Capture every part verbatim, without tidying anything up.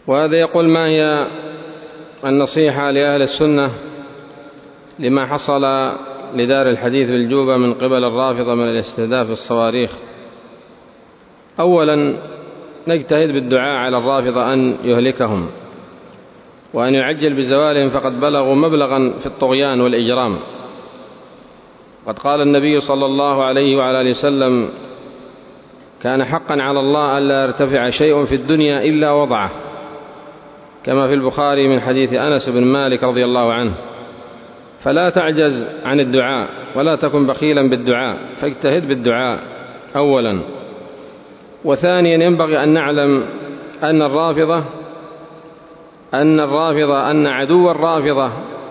وهذا يقول: ما هي النصيحة لأهل السنة لما حصل لدار الحديث بالجوبة من قبل الرافضة من الاستهداف بالصواريخ؟ أولا نجتهد بالدعاء على الرافضة أن يهلكهم وأن يعجل بزوالهم، فقد بلغوا مبلغا في الطغيان والإجرام. قد قال النبي صلى الله عليه وعلى آله وسلم: كان حقا على الله ألا يرتفع شيء في الدنيا إلا وضعه، كما في البخاري من حديث أنس بن مالك رضي الله عنه. فلا تعجز عن الدعاء ولا تكن بخيلا بالدعاء، فاجتهد بالدعاء أولا. وثانيا ينبغي أن نعلم أن الرافضة أن الرافضة أن عدو الرافضة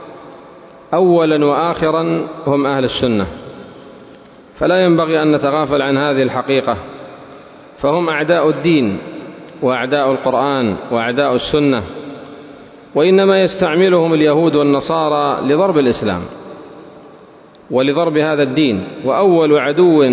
أولا وآخرا هم أهل السنة، فلا ينبغي أن نتغافل عن هذه الحقيقة، فهم أعداء الدين وأعداء القرآن وأعداء السنة، وإنما يستعملهم اليهود والنصارى لضرب الإسلام ولضرب هذا الدين. وأول عدو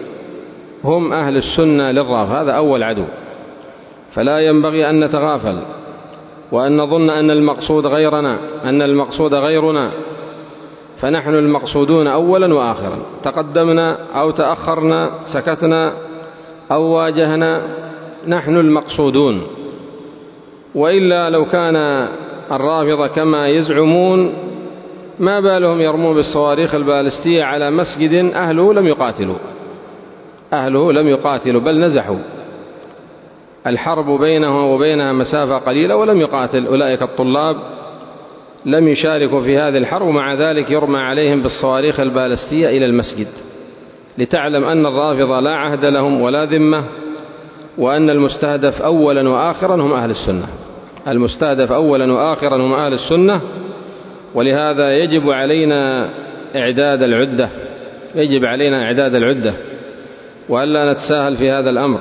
هم أهل السنة للرافضة، هذا أول عدو، فلا ينبغي أن نتغافل وأن نظن أن المقصود غيرنا أن المقصود غيرنا، فنحن المقصودون أولا وآخرا، تقدمنا أو تأخرنا، سكتنا أو واجهنا، نحن المقصودون. وإلا لو كان الرافضة كما يزعمون ما بالهم يرمون بالصواريخ البالستية على مسجد أهله لم يقاتلوا أهله لم يقاتلوا بل نزحوا. الحرب بينهم وبينها مسافة قليلة ولم يقاتل أولئك الطلاب، لم يشاركوا في هذه الحرب، ومع ذلك يرمى عليهم بالصواريخ البالستية إلى المسجد، لتعلم أن الرافضة لا عهد لهم ولا ذمة، وأن المستهدف أولا وآخرا هم أهل السنة المستهدف أولا وآخرا هم أهل السنة. ولهذا يجب علينا إعداد العدة يجب علينا إعداد العدة وألا نتساهل في هذا الأمر.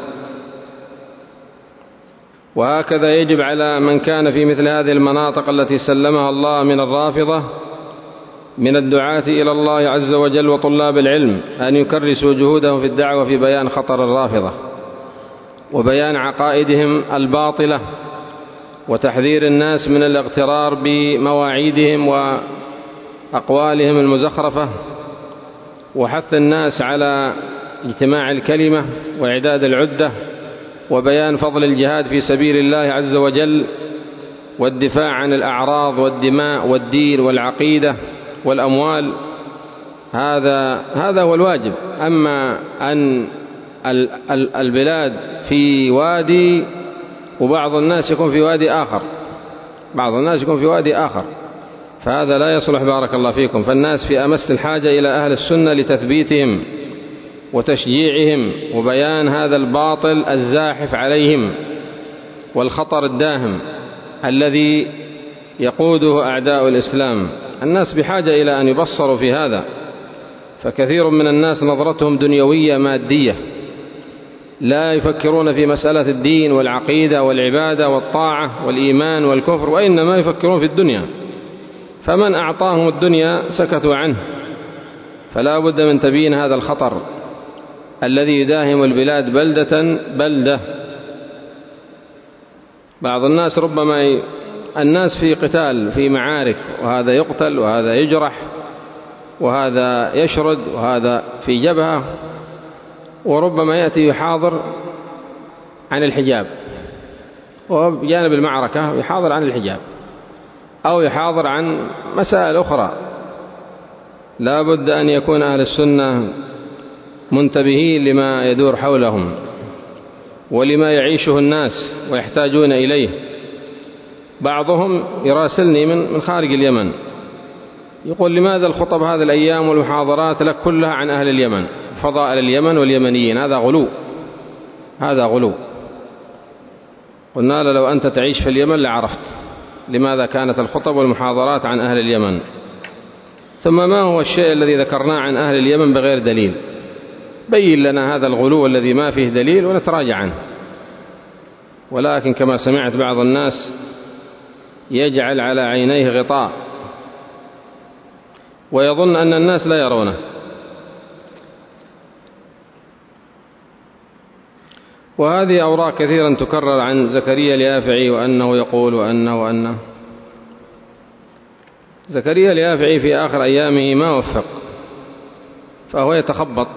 وهكذا يجب على من كان في مثل هذه المناطق التي سلمها الله من الرافضة من الدعاة إلى الله عز وجل وطلاب العلم أن يكرسوا جهودهم في الدعوة في بيان خطر الرافضة وبيان عقائدهم الباطلة، وتحذير الناس من الاغترار بمواعيدهم وأقوالهم المزخرفة، وحث الناس على اجتماع الكلمة وإعداد العدة، وبيان فضل الجهاد في سبيل الله عز وجل، والدفاع عن الأعراض والدماء والدين والعقيدة والأموال. هذا هذا هو الواجب. أما أن البلاد في وادي وبعض الناس يكون في وادي آخر بعض الناس يكون في وادي آخر فهذا لا يصلح، بارك الله فيكم. فالناس في أمس الحاجة إلى أهل السنة لتثبيتهم وتشجيعهم وبيان هذا الباطل الزاحف عليهم والخطر الداهم الذي يقوده أعداء الإسلام. الناس بحاجة إلى أن يبصروا في هذا، فكثير من الناس نظرتهم دنيوية مادية، لا يفكرون في مسألة الدين والعقيدة والعبادة والطاعة والإيمان والكفر، وإنما يفكرون في الدنيا، فمن أعطاهم الدنيا سكتوا عنه. فلا بد من تبيين هذا الخطر الذي يداهم البلاد بلدة بلدة. بعض الناس ربما ي... الناس في قتال في معارك، وهذا يقتل وهذا يجرح وهذا يشرد وهذا في جبهة، وربما يأتي يحاضر عن الحجاب، وبجانب المعركة يحاضر عن الحجاب أو يحاضر عن مسائل أخرى. لا بد أن يكون أهل السنة منتبهين لما يدور حولهم ولما يعيشه الناس ويحتاجون إليه. بعضهم يراسلني من من خارج اليمن يقول: لماذا الخطب هذه الأيام والمحاضرات لك كلها عن أهل اليمن، فضائل اليمن واليمنيين؟ هذا غلو هذا غلو قلنا له: لو أنت تعيش في اليمن لعرفت لماذا كانت الخطب والمحاضرات عن أهل اليمن. ثم ما هو الشيء الذي ذكرناه عن أهل اليمن بغير دليل؟ بين لنا هذا الغلو الذي ما فيه دليل ونتراجع عنه. ولكن كما سمعت بعض الناس يجعل على عينيه غطاء ويظن أن الناس لا يرونه. وهذه أوراق كثيرا تكرر عن زكريا اليافعي وأنه يقول وأنه وأنه. زكريا اليافعي في آخر أيامه ما وفق، فهو يتخبط.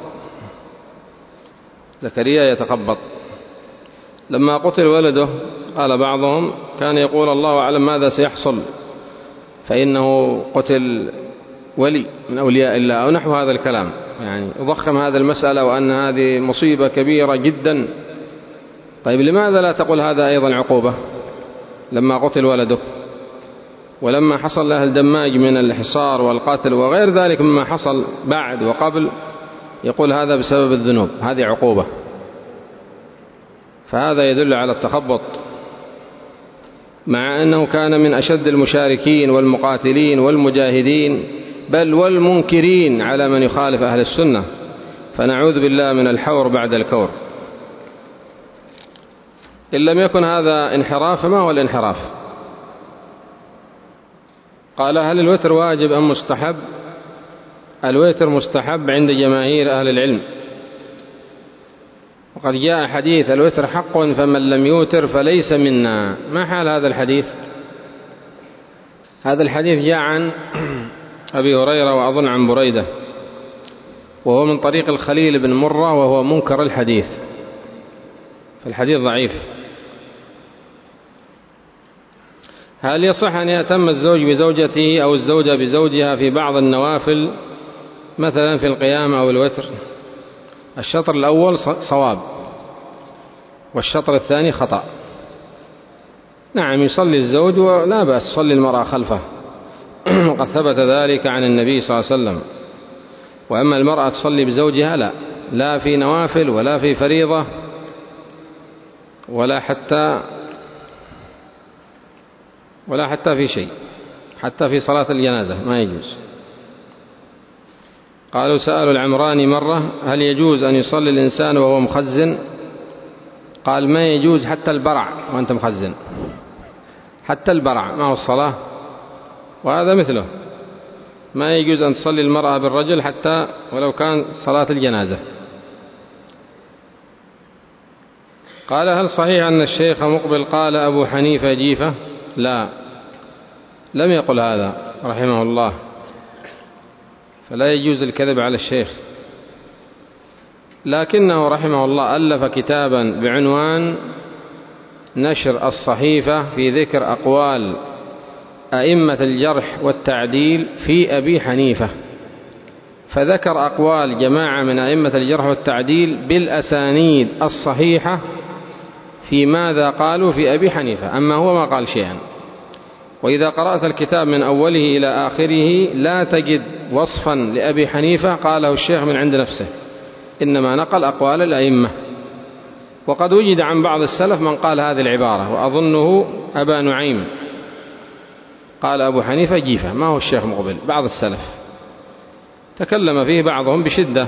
زكريا يتخبط. لما قتل ولده قال بعضهم كان يقول الله أعلم ماذا سيحصل، فإنه قتل ولي من أولياء الله أو نحو هذا الكلام، يعني ضخم هذه المسألة وأن هذه مصيبة كبيرة جدا. طيب لماذا لا تقول هذا أيضا عقوبة لما قتل ولده، ولما حصل له الدماج من الحصار والقتل وغير ذلك مما حصل بعد وقبل يقول هذا بسبب الذنوب، هذه عقوبة. فهذا يدل على التخبط، مع أنه كان من أشد المشاركين والمقاتلين والمجاهدين بل والمنكرين على من يخالف أهل السنة، فنعوذ بالله من الحور بعد الكور. إن لم يكن هذا انحراف فما هو الانحراف؟ قال هل الوتر واجب أم مستحب؟ الوتر مستحب عند جماهير أهل العلم، وقد جاء حديث الوتر حق فمن لم يوتر فليس منا. ما حال هذا الحديث؟ هذا الحديث جاء عن أبي هريرة وأظن عن بريدة، وهو من طريق الخليل بن مرة وهو منكر الحديث، فالحديث ضعيف. هل يصح أن يأتم الزوج بزوجته أو الزوجة بزوجها في بعض النوافل مثلا في القيام أو الوتر؟ الشطر الأول صواب والشطر الثاني خطأ. نعم يصلي الزوج ولا بأس تصلي المرأة خلفه، وقد ثبت ذلك عن النبي صلى الله عليه وسلم. وأما المرأة تصلي بزوجها لا، لا في نوافل ولا في فريضة ولا حتى ولا حتى في شيء، حتى في صلاة الجنازة ما يجوز. قالوا سألوا العمراني مرة هل يجوز أن يصلي الإنسان وهو مخزن؟ قال ما يجوز حتى البرع وأنت مخزن، حتى البرع ما هو الصلاة. وهذا مثله، ما يجوز أن تصلي المرأة بالرجل حتى ولو كان صلاة الجنازة. قال هل صحيح أن الشيخ مقبل قال أبو حنيفة جيفة؟ لا، لم يقل هذا رحمه الله، فلا يجوز الكذب على الشيخ. لكنه رحمه الله ألف كتابا بعنوان نشر الصحيفة في ذكر أقوال أئمة الجرح والتعديل في أبي حنيفة، فذكر أقوال جماعة من أئمة الجرح والتعديل بالأسانيد الصحيحة في ماذا قالوا في أبي حنيفة، أما هو ما قال شيئا. وإذا قرأت الكتاب من أوله إلى آخره لا تجد وصفا لأبي حنيفة قاله الشيخ من عند نفسه، إنما نقل أقوال الأئمة. وقد وجد عن بعض السلف من قال هذه العبارة، وأظنه أبا نعيم قال أبو حنيفة جيفة، ما هو الشيخ مقبل. بعض السلف تكلم فيه بعضهم بشدة،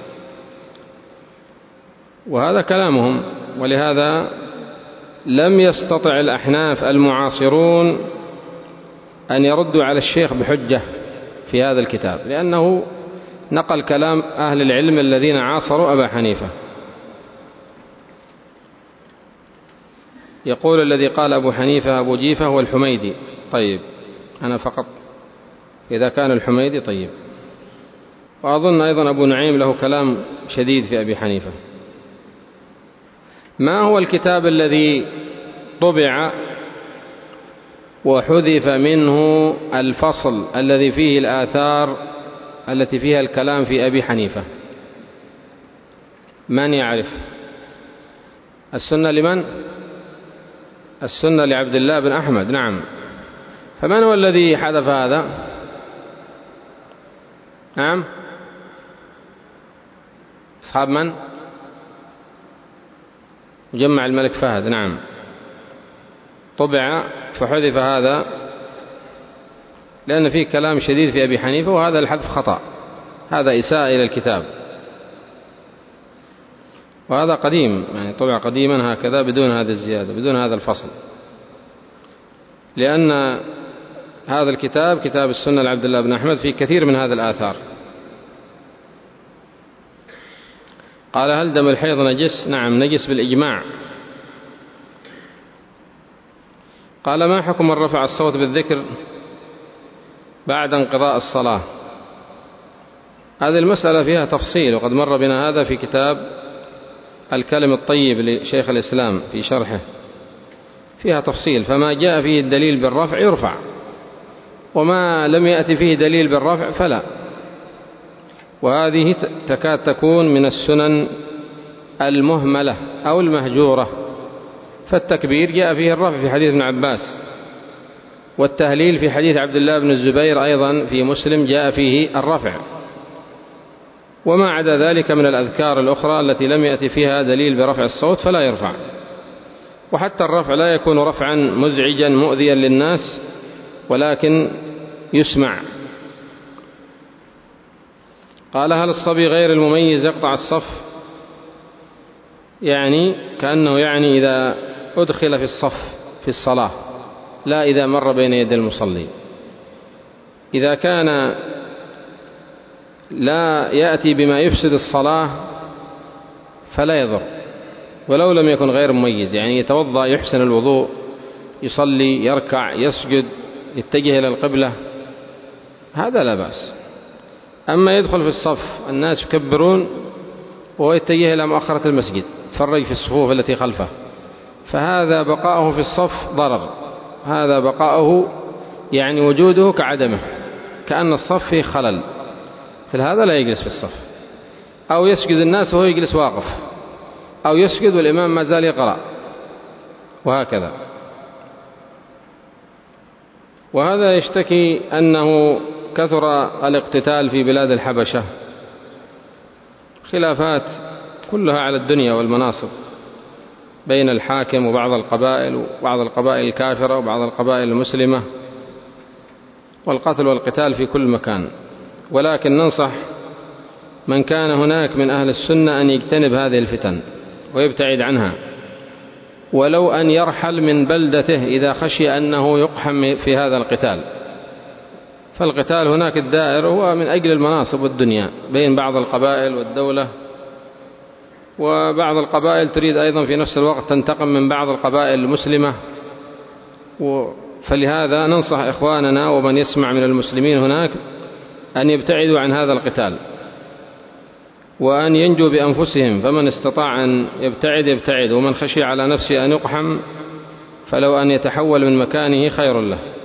وهذا كلامهم. ولهذا لم يستطع الأحناف المعاصرون أن يردوا على الشيخ بحجة في هذا الكتاب، لأنه نقل كلام أهل العلم الذين عاصروا أبا حنيفة. يقول الذي قال أبو حنيفة أبو جيفة هو الحميدي. طيب أنا فقط إذا كان الحميدي طيب. وأظن أيضا أبو نعيم له كلام شديد في أبي حنيفة. ما هو الكتاب الذي طبع وحذف منه الفصل الذي فيه الآثار التي فيها الكلام في أبي حنيفة؟ من يعرف؟ السنة لمن؟ السنة لعبد الله بن أحمد. نعم، فمن هو الذي حذف هذا؟ نعم، أصحاب من؟ مجمع الملك فهد. نعم، طبع فحذف هذا لأن فيه كلام شديد في أبي حنيفة، وهذا الحذف خطأ، هذا إساءة إلى الكتاب، وهذا قديم، يعني طبع قديما هكذا بدون هذه الزيادة، بدون هذا الفصل، لأن هذا الكتاب كتاب السنة لعبد الله بن أحمد فيه كثير من هذه الآثار. قال هل دم الحيض نجس؟ نعم نجس بالإجماع. قال ما حكم من رفع الصوت بالذكر بعد انقضاء الصلاة؟ هذه المسألة فيها تفصيل، وقد مر بنا هذا في كتاب الكلم الطيب لشيخ الإسلام في شرحه، فيها تفصيل. فما جاء فيه الدليل بالرفع يرفع، وما لم يأتي فيه دليل بالرفع فلا. وهذه تكاد تكون من السنن المهملة أو المهجورة. فالتكبير جاء فيه الرفع في حديث ابن عباس، والتهليل في حديث عبد الله بن الزبير أيضا في مسلم جاء فيه الرفع. وما عدا ذلك من الأذكار الأخرى التي لم يأتي فيها دليل برفع الصوت فلا يرفع. وحتى الرفع لا يكون رفعا مزعجا مؤذيا للناس، ولكن يسمع. قال هل الصبي غير المميز يقطع الصف؟ يعني كأنه يعني إذا أدخل في الصف في الصلاة، لا إذا مر بين يدي المصلي. إذا كان لا يأتي بما يفسد الصلاة فلا يضر، ولو لم يكن غير مميز، يعني يتوضأ يحسن الوضوء، يصلي يركع يسجد يتجه إلى القبلة، هذا لا بأس. أما يدخل في الصف الناس يكبرون وهو يتجه إلى مؤخرة المسجد يتفرج في الصفوف التي خلفه، فهذا بقاؤه في الصف ضرر، هذا بقاؤه يعني وجوده كعدمه، كأن الصف فيه خلل. مثل هذا لا يجلس في الصف. أو يسجد الناس وهو يجلس واقف، أو يسجد والإمام ما زال يقرأ، وهكذا. وهذا يشتكي أنه كثر الاقتتال في بلاد الحبشة، خلافات كلها على الدنيا والمناصب بين الحاكم وبعض القبائل، وبعض القبائل الكافرة وبعض القبائل المسلمة، والقتل والقتال في كل مكان. ولكن ننصح من كان هناك من أهل السنة أن يجتنب هذه الفتن ويبتعد عنها، ولو أن يرحل من بلدته إذا خشي أنه يقحم في هذا القتال. فالقتال هناك الدائر هو من أجل المناصب والدنيا بين بعض القبائل والدولة، وبعض القبائل تريد أيضا في نفس الوقت تنتقم من بعض القبائل المسلمة. فلهذا ننصح إخواننا ومن يسمع من المسلمين هناك أن يبتعدوا عن هذا القتال وأن ينجوا بأنفسهم، فمن استطاع أن يبتعد يبتعد، ومن خشي على نفسه أن يقحم فلو أن يتحول من مكانه خير له.